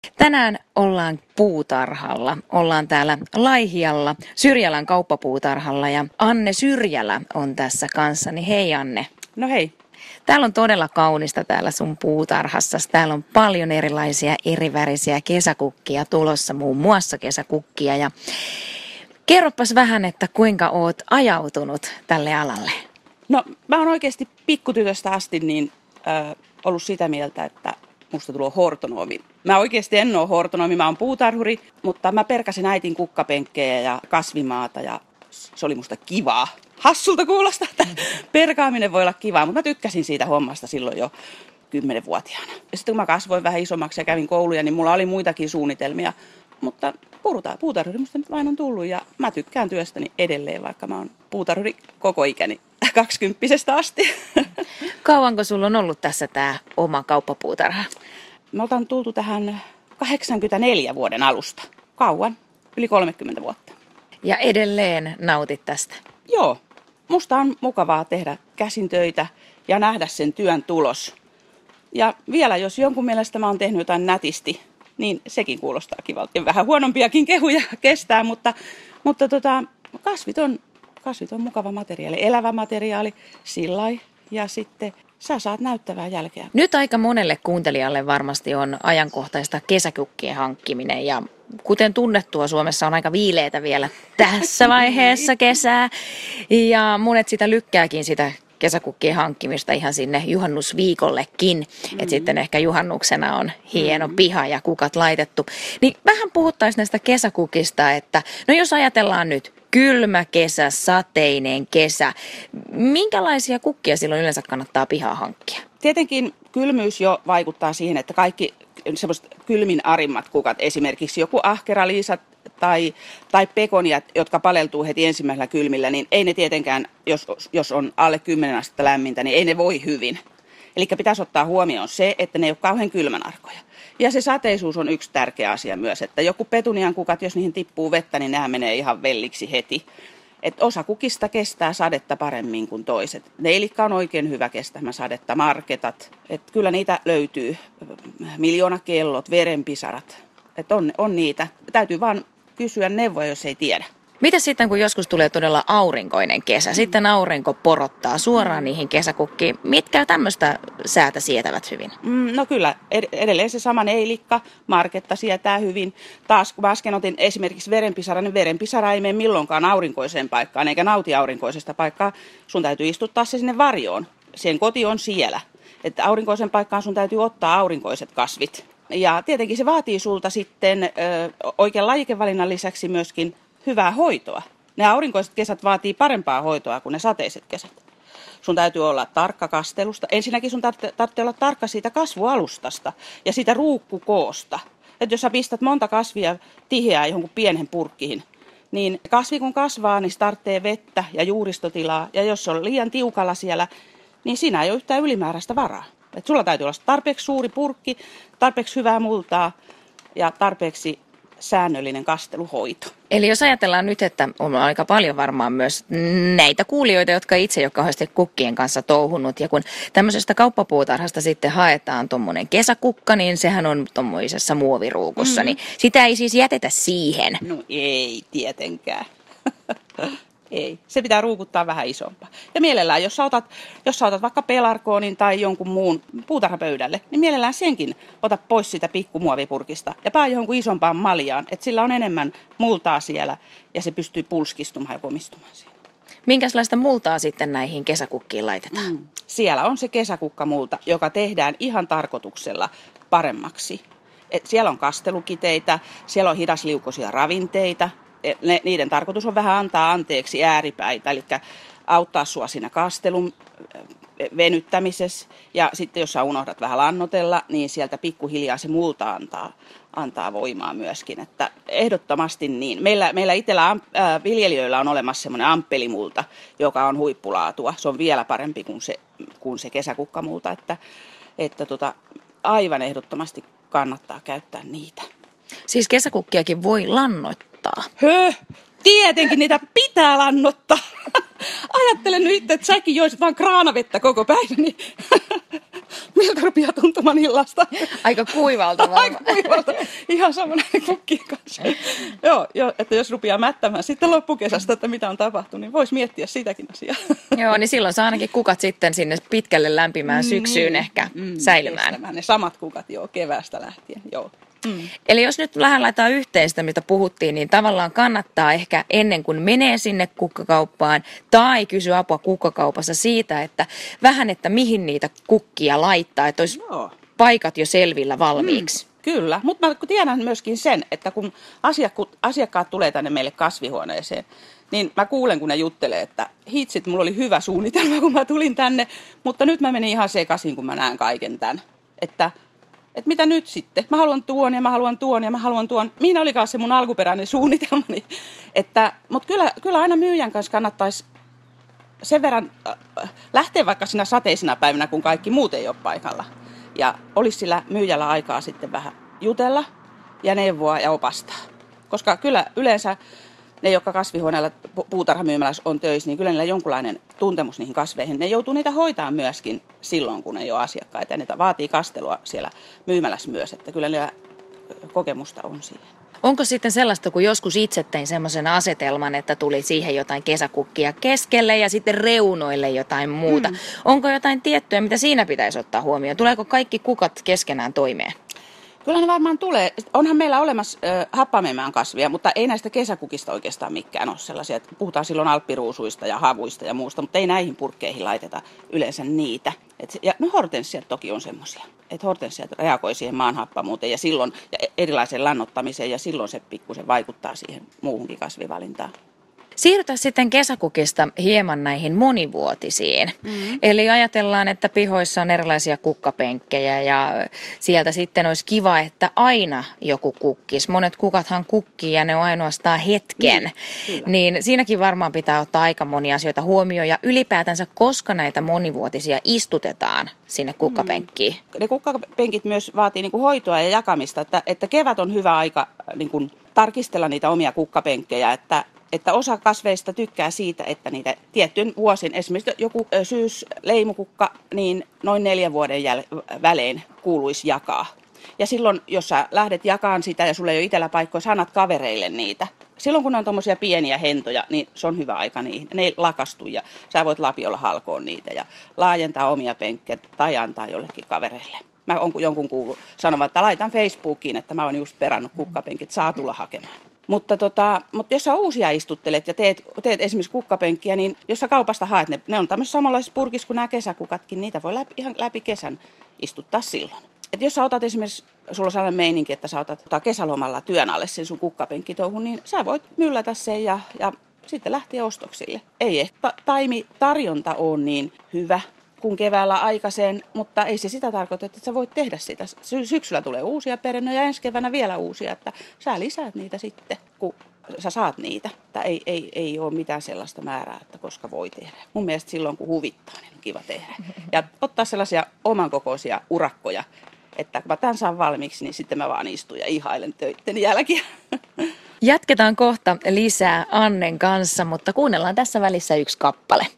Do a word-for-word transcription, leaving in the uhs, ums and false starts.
Tänään ollaan puutarhalla. Ollaan täällä Laihialla, Syrjälän kauppapuutarhalla ja Anne Syrjälä on tässä kanssani. Hei Anne. No hei. Täällä on todella kaunista täällä sun puutarhassasi. Täällä on paljon erilaisia erivärisiä kesäkukkia tulossa, muun muassa kesäkukkia. Ja kerropas vähän, että kuinka oot ajautunut tälle alalle? No mä oon oikeasti pikkutytöstä asti niin äh, ollut sitä mieltä, että musta tulee hortonomi. Mä oikeasti en ole hortonomi, mä oon puutarhuri, mutta mä perkäsin äitin kukkapenkkejä ja kasvimaata ja se oli musta kivaa. Hassulta kuulostaa, että perkaaminen voi olla kivaa, mutta mä tykkäsin siitä hommasta silloin jo kymmenvuotiaana. Ja sitten kun mä kasvoin vähän isommaksi ja kävin kouluja, niin mulla oli muitakin suunnitelmia. Mutta puhutaan, puutarhuri musta nyt vain on tullut ja mä tykkään työstäni edelleen, vaikka mä oon puutarhuri koko ikäni kaksikymppisestä asti. Kauanko sulla on ollut tässä tää oma kauppapuutarha? Me oltaan tultu tähän kahdeksankymmentäneljä vuoden alusta. Kauan, yli kolmekymmentä vuotta. Ja edelleen nautit tästä? Joo, musta on mukavaa tehdä käsintöitä ja nähdä sen työn tulos. Ja vielä jos jonkun mielestä mä oon tehnyt jotain nätisti, niin sekin kuulostaa kivalta. Ja vähän huonompiakin kehuja kestää, mutta, mutta tota, kasvit, on, kasvit on mukava materiaali, elävä materiaali, sillai ja sitten sä saat näyttävää jälkeä. Nyt aika monelle kuuntelijalle varmasti on ajankohtaista kesäkukkien hankkiminen ja kuten tunnettua, Suomessa on aika viileitä vielä tässä vaiheessa kesää ja monet sitä lykkääkin sitä kesäkukkien hankkimista ihan sinne juhannusviikollekin, mm-hmm. että sitten ehkä juhannuksena on hieno mm-hmm. piha ja kukat laitettu. Niin vähän puhuttaisiin näistä kesäkukista, että no jos ajatellaan nyt kylmä kesä, sateinen kesä, minkälaisia kukkia silloin yleensä kannattaa pihaa hankkia? Tietenkin kylmyys jo vaikuttaa siihen, että kaikki semmoiset kylmin arimmat kukat, esimerkiksi joku ahkeraliisa tai, tai pekoniat, jotka paleltuu heti ensimmäisellä kylmillä, niin ei ne tietenkään, jos, jos on alle kymmenen astetta lämmintä, niin ei ne voi hyvin. Eli pitäisi ottaa huomioon se, että ne ei ole kauhean kylmänarkoja. Ja se sateisuus on yksi tärkeä asia myös, että joku petunian kukat, jos niihin tippuu vettä, niin nämä menee ihan velliksi heti. Et osa kukista kestää sadetta paremmin kuin toiset. Neilikka on oikein hyvä kestämään sadetta, marketat. Et kyllä niitä löytyy. Miljoonakellot, verenpisarat. Et on, on niitä. Täytyy vaan kysyä neuvoja, jos ei tiedä. Mitä sitten, kun joskus tulee todella aurinkoinen kesä? Sitten aurinko porottaa suoraan niihin kesäkukkiin. Mitkä tämmöistä säätä sietävät hyvin? Mm, no kyllä, edelleen se sama neilikka, marketta sietää hyvin. Taas kun mä äsken otin esimerkiksi verenpisara, niin verenpisara ei mene milloinkaan aurinkoiseen paikkaan, eikä nauti aurinkoisesta paikkaa. Sun täytyy istuttaa se sinne varjoon. Sen koti on siellä. Että aurinkoisen paikkaan sun täytyy ottaa aurinkoiset kasvit. Ja tietenkin se vaatii sulta sitten ö, oikean lajikevalinnan lisäksi myöskin hyvää hoitoa. Ne aurinkoiset kesät vaatii parempaa hoitoa kuin ne sateiset kesät. Sun täytyy olla tarkka kastelusta. Ensinnäkin sun tarvitsee, tarvitsee olla tarkka siitä kasvualustasta ja siitä ruukkukoosta. Että jos sä pistät monta kasvia tiheää johonkin pienen purkkiin, niin kasvi kun kasvaa, niin se tarvitsee vettä ja juuristotilaa. Ja jos se on liian tiukalla siellä, niin siinä ei ole yhtään ylimääräistä varaa. Et sulla täytyy olla tarpeeksi suuri purkki, tarpeeksi hyvää multaa ja tarpeeksi säännöllinen kasteluhoito. Eli jos ajatellaan nyt, että on aika paljon varmaan myös näitä kuulijoita, jotka itse ei ole kauheasti kukkien kanssa touhunut. Ja kun tämmöisestä kauppapuutarhasta sitten haetaan tuommoinen kesäkukka, niin sehän on tuommoisessa muoviruukussa. Mm-hmm. Niin sitä ei siis jätetä siihen. No ei tietenkään. Ei. Se pitää ruukuttaa vähän isompaa. Ja mielellään, jos sä otat, jos sä otat vaikka pelarkoonin tai jonkun muun puutarhapöydälle, niin mielellään senkin ota pois sitä pikkumuovipurkista ja paa johonkin isompaan maljaan, että sillä on enemmän multaa siellä ja se pystyy pulskistumaan ja komistumaan siinä. Minkälaista multaa sitten näihin kesäkukkiin laitetaan? Mm. Siellä on se kesäkukkamulta, joka tehdään ihan tarkoituksella paremmaksi. Et siellä on kastelukiteitä, siellä on hidasliukoisia ravinteita. Ne, niiden tarkoitus on vähän antaa anteeksi ääripäitä, eli auttaa sua siinä kastelun venyttämisessä. Ja sitten jos sä unohdat vähän lannotella, niin sieltä pikkuhiljaa se multa antaa, antaa voimaa myöskin. Että ehdottomasti niin. Meillä, meillä itsellä äh, viljelijöillä on olemassa semmoinen amppelimulta, joka on huippulaatua. Se on vielä parempi kuin se, kuin se kesäkukkamulta, että, että tota, aivan ehdottomasti kannattaa käyttää niitä. Siis kesäkukkiakin voi lannoittaa. Höh, tietenkin niitä pitää lannottaa. Ajattelen nyt, että säkin joisit vaan kraanavettä koko päivän. Niin miltä rupeaa tuntumaan illasta. Aika kuivalta varmaan. Aika kuivalta. Ihan samana kukkien kanssa. Joo, jo, että jos rupeaa mättämään sitten loppukesästä, että mitä on tapahtunut, niin voisi miettiä sitäkin asiaa. Joo, niin silloin saa ainakin kukat sitten sinne pitkälle lämpimään syksyyn niin. ehkä mm, säilymään. Kestämään. Ne samat kukat, joo, keväästä lähtien, joo. Mm. Eli jos nyt vähän laitetaan yhteen sitä, mitä puhuttiin, niin tavallaan kannattaa ehkä ennen kuin menee sinne kukkakauppaan tai kysyä apua kukkakaupassa siitä, että vähän, että mihin niitä kukkia laittaa, että olisi Joo. paikat jo selvillä valmiiksi. Mm, kyllä, mutta mä tiedän myöskin sen, että kun asiakkaat, asiakkaat tulee tänne meille kasvihuoneeseen, niin mä kuulen, kun ne juttelee, että hitsit, mulla oli hyvä suunnitelma, kun mä tulin tänne, mutta nyt mä menin ihan sekaisin, kun mä näen kaiken tämän, että Että mitä nyt sitten? Mä haluan tuon ja mä haluan tuon ja mä haluan tuon. Mihin olikaan se mun alkuperäinen suunnitelmani? Että, mutta kyllä, kyllä aina myyjän kanssa kannattaisi sen verran äh, lähteä vaikka siinä sateisina päivinä, kun kaikki muut ei ole paikalla. Ja olisi sillä myyjällä aikaa sitten vähän jutella ja neuvoa ja opastaa. Koska kyllä yleensä ne, jotka kasvihuoneella puutarhamyymälässä on töissä, niin kyllä niillä jonkunlainen tuntemus niihin kasveihin. Ne joutuu niitä hoitaa myöskin silloin, kun ei ole asiakkaita. Ja niitä vaatii kastelua siellä myymälässä myös, että kyllä niillä kokemusta on siihen. Onko sitten sellaista, kun joskus itse tein semmoisen asetelman, että tuli siihen jotain kesäkukkia keskelle ja sitten reunoille jotain muuta. Mm. Onko jotain tiettyä, mitä siinä pitäisi ottaa huomioon? Tuleeko kaikki kukat keskenään toimeen? Kyllä ne varmaan tulee. Onhan meillä olemassa äh, happamemään kasvia, mutta ei näistä kesäkukista oikeastaan mikään ole sellaisia. Puhutaan silloin alppiruusuista ja havuista ja muusta, mutta ei näihin purkkeihin laiteta yleensä niitä. Et, ja, no hortensiat toki on semmoisia. Että hortensiat reagoi siihen maanhappamuuteen ja silloin ja erilaiseen lannottamiseen ja silloin se pikkusen vaikuttaa siihen muuhunkin kasvivalintaan. Siirrytään sitten kesäkukista hieman näihin monivuotisiin. Mm-hmm. Eli ajatellaan, että pihoissa on erilaisia kukkapenkkejä ja sieltä sitten olisi kiva, että aina joku kukkis. Monet kukathan kukkii ja ne on ainoastaan hetken. Mm, niin siinäkin varmaan pitää ottaa aika monia asioita huomioon ja ylipäätänsä koska näitä monivuotisia istutetaan sinne kukkapenkkiin. Mm. Ne kukkapenkit myös vaatii niin kuin hoitoa ja jakamista, että, että kevät on hyvä aika niin kuin tarkistella niitä omia kukkapenkkejä, että Että osa kasveista tykkää siitä, että niitä tiettyyn vuosin, esimerkiksi joku syysleimukukka, niin noin neljän vuoden jäl- välein kuuluisi jakaa. Ja silloin, jos sä lähdet jakamaan sitä ja sulla ei ole itsellä paikkoja, sä annat kavereille niitä. Silloin, kun on tommosia pieniä hentoja, niin se on hyvä aika niihin. Ne ei lakastu ja sä voit lapiolla halkoon niitä ja laajentaa omia penkkejä tai antaa jollekin kavereille. Mä oon jonkun kuullut sanomaan, että laitan Facebookiin, että mä oon just perannut kukkapenkit, saa tulla hakemaan. Mutta, tota, mutta jos sä uusia istuttelet ja teet, teet esimerkiksi kukkapenkkiä, niin jos sä kaupasta haet ne, ne on tämmöisessä samanlaisessa purkissa kuin nämä kesäkukatkin, niitä voi läpi, ihan läpi kesän istuttaa silloin. Et jos sä otat esimerkiksi, sulla on sellainen meininki, että sä otat kesälomalla työn alle sen sun kukkapenkkitouhun, niin sä voit myllätä sen ja, ja sitten lähteä ostoksille. Ei ehkä taimitarjonta ole niin hyvä kuin keväällä aikaiseen, mutta ei se sitä tarkoita, että sä voit tehdä sitä. Syksyllä tulee uusia perinnöjä ja ensi keväänä vielä uusia, että sä lisäät niitä sitten, kun sä saat niitä. Että ei, ei, ei ole mitään sellaista määrää, että koska voi tehdä. Mun mielestä silloin, kun huvittaa, niin on kiva tehdä. Ja ottaa sellaisia omankokoisia urakkoja, että kun mä tämän saan valmiiksi, niin sitten mä vaan istun ja ihailen töitten jälkeen. Jatketaan kohta lisää Annen kanssa, mutta kuunnellaan tässä välissä yksi kappale.